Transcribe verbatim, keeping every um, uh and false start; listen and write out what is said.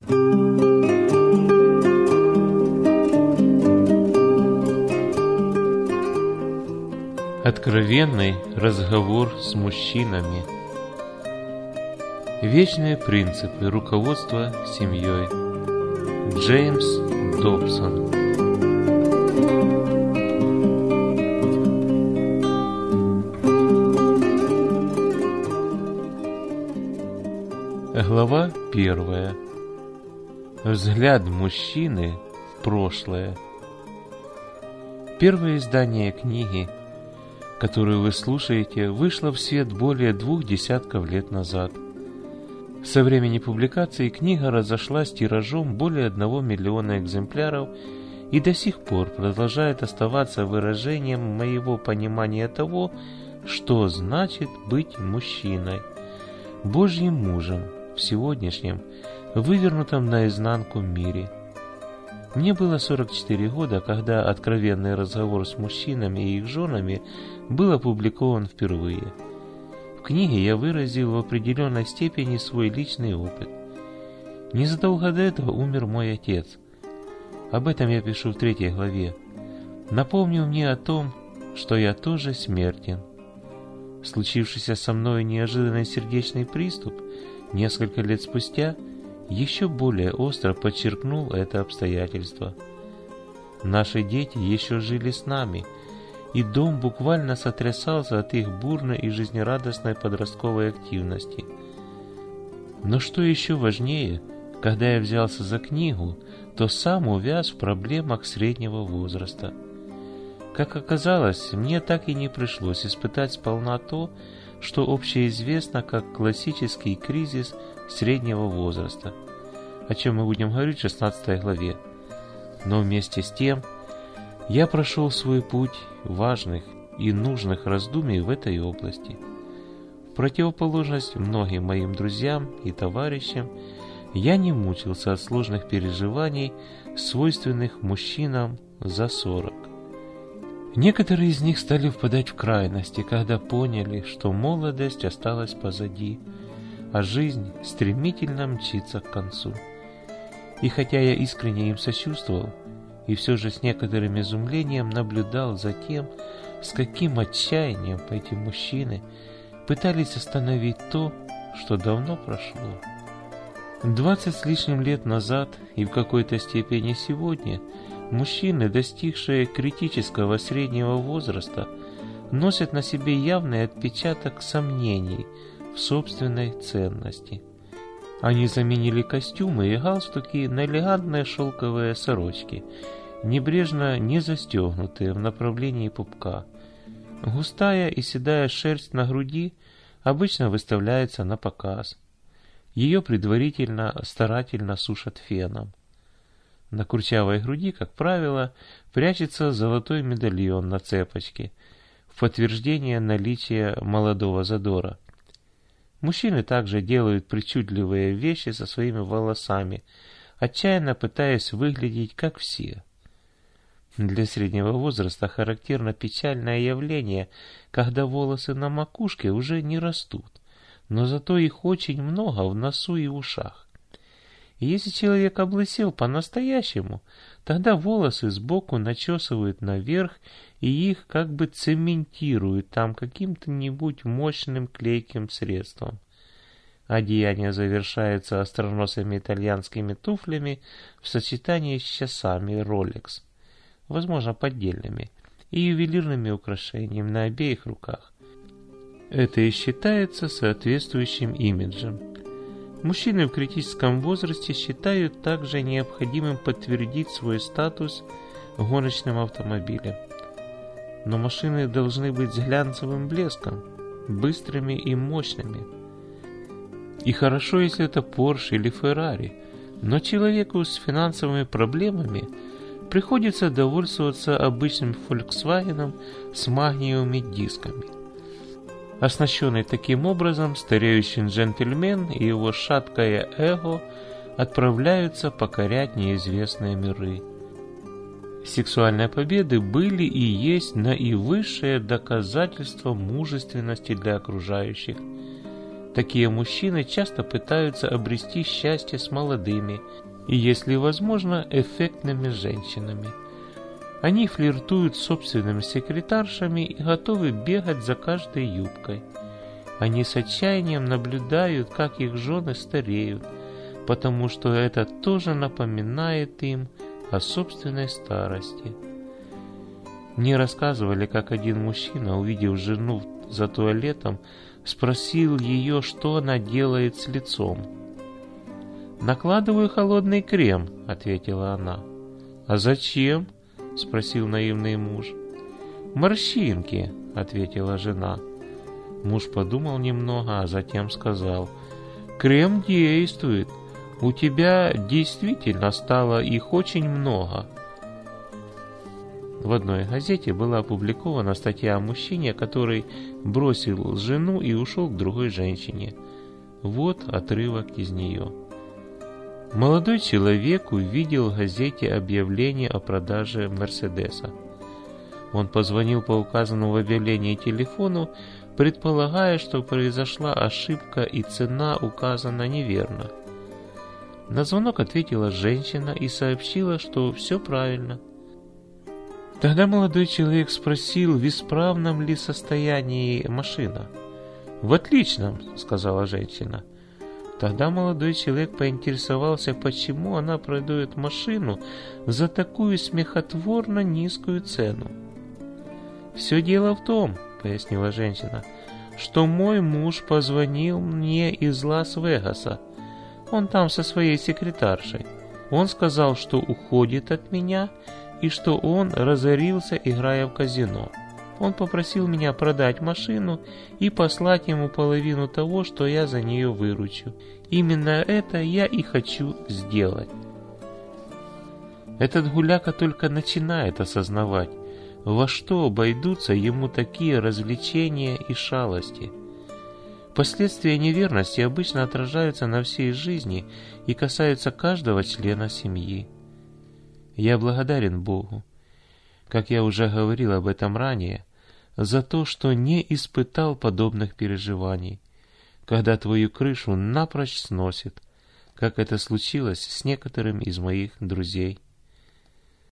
Откровенный разговор с мужчинами. Вечные принципы руководства семьей. Джеймс Добсон. Глава первая. Взгляд мужчины в прошлое. Первое издание книги, которую вы слушаете, вышло в свет более двух десятков лет назад. Со времени публикации книга разошлась тиражом более одного миллиона экземпляров и до сих пор продолжает оставаться выражением моего понимания того, что значит быть мужчиной, Божьим мужем в сегодняшнем, вывернутом наизнанку мире. Мне было сорок четыре года, когда откровенный разговор с мужчинами и их женами был опубликован впервые. В книге я выразил в определенной степени свой личный опыт. Незадолго до этого умер мой отец. Об этом я пишу в третьей главе. Напомнил мне о том, что я тоже смертен. Случившийся со мной неожиданный сердечный приступ несколько лет спустя еще более остро подчеркнул это обстоятельство. Наши дети еще жили с нами, и дом буквально сотрясался от их бурной и жизнерадостной подростковой активности. Но что еще важнее, когда я взялся за книгу, то сам увяз в проблемах среднего возраста. Как оказалось, мне так и не пришлось испытать сполна то, что общеизвестно как классический кризис среднего возраста, о чем мы будем говорить в шестнадцатой главе. Но вместе с тем, я прошел свой путь важных и нужных раздумий в этой области. В противоположность многим моим друзьям и товарищам, я не мучился от сложных переживаний, свойственных мужчинам за сорок. Некоторые из них стали впадать в крайности, когда поняли, что молодость осталась позади, а жизнь стремительно мчится к концу. И хотя я искренне им сочувствовал, и все же с некоторым изумлением наблюдал за тем, с каким отчаянием эти мужчины пытались остановить то, что давно прошло. Двадцать с лишним лет назад и в какой-то степени сегодня мужчины, достигшие критического среднего возраста, носят на себе явный отпечаток сомнений в собственной ценности. Они заменили костюмы и галстуки на элегантные шелковые сорочки, небрежно не застегнутые в направлении пупка. Густая и седая шерсть на груди обычно выставляется на показ. Ее предварительно старательно сушат феном. На курчавой груди, как правило, прячется золотой медальон на цепочке в подтверждение наличия молодого задора. Мужчины также делают причудливые вещи со своими волосами, отчаянно пытаясь выглядеть как все. Для среднего возраста характерно печальное явление, когда волосы на макушке уже не растут, но зато их очень много в носу и ушах. И если человек облысел по-настоящему, тогда волосы сбоку начесывают наверх и их как бы цементируют там каким-то нибудь мощным клейким средством. Одеяние завершается остроносыми итальянскими туфлями в сочетании с часами Rolex, возможно поддельными, и ювелирными украшениями на обеих руках. Это и считается соответствующим имиджем. Мужчины в критическом возрасте считают также необходимым подтвердить свой статус гоночным автомобилем. Но машины должны быть с глянцевым блеском, быстрыми и мощными. И хорошо, если это Porsche или Ferrari, но человеку с финансовыми проблемами приходится довольствоваться обычным Volkswagen с магниевыми дисками. Оснащенный таким образом, стареющий джентльмен и его шаткое эго отправляются покорять неизвестные миры. Сексуальные победы были и есть наивысшее доказательство мужественности для окружающих. Такие мужчины часто пытаются обрести счастье с молодыми и, если возможно, эффектными женщинами. Они флиртуют с собственными секретаршами и готовы бегать за каждой юбкой. Они с отчаянием наблюдают, как их жены стареют, потому что это тоже напоминает им о собственной старости. Мне рассказывали, как один мужчина, увидев жену за туалетом, спросил ее, что она делает с лицом. «Накладываю холодный крем», — ответила она. «А зачем?» — спросил наивный муж. «Морщинки», — ответила жена. Муж подумал немного, а затем сказал: «Крем действует. У тебя действительно стало их очень много». В одной газете была опубликована статья о мужчине, который бросил жену и ушел к другой женщине. Вот отрывок из нее. Молодой человек увидел в газете объявление о продаже Мерседеса. Он позвонил по указанному в объявлении телефону, предполагая, что произошла ошибка и цена указана неверно. На звонок ответила женщина и сообщила, что все правильно. Тогда молодой человек спросил, в исправном ли состоянии машина. «В отличном», — сказала женщина. Тогда молодой человек поинтересовался, почему она продает машину за такую смехотворно низкую цену. «Все дело в том», — пояснила женщина, — «что мой муж позвонил мне из Лас-Вегаса. Он там со своей секретаршей. Он сказал, что уходит от меня и что он разорился, играя в казино. Он попросил меня продать машину и послать ему половину того, что я за нее выручу. Именно это я и хочу сделать». Этот гуляка только начинает осознавать, во что обойдутся ему такие развлечения и шалости. Последствия неверности обычно отражаются на всей жизни и касаются каждого члена семьи. Я благодарен Богу, как я уже говорил об этом ранее, за то, что не испытал подобных переживаний, когда твою крышу напрочь сносит, как это случилось с некоторыми из моих друзей.